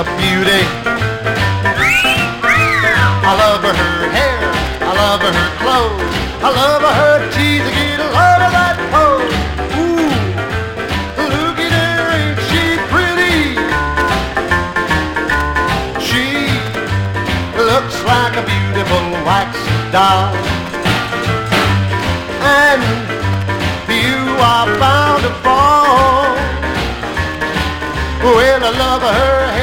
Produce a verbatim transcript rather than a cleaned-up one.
beauty. I love her hair, I love her clothes, I love her teeth, I get a lot of that pose. Ooh, look at her, ain't she pretty? She looks like a beautiful wax doll. And you are bound to fall. Well, I love her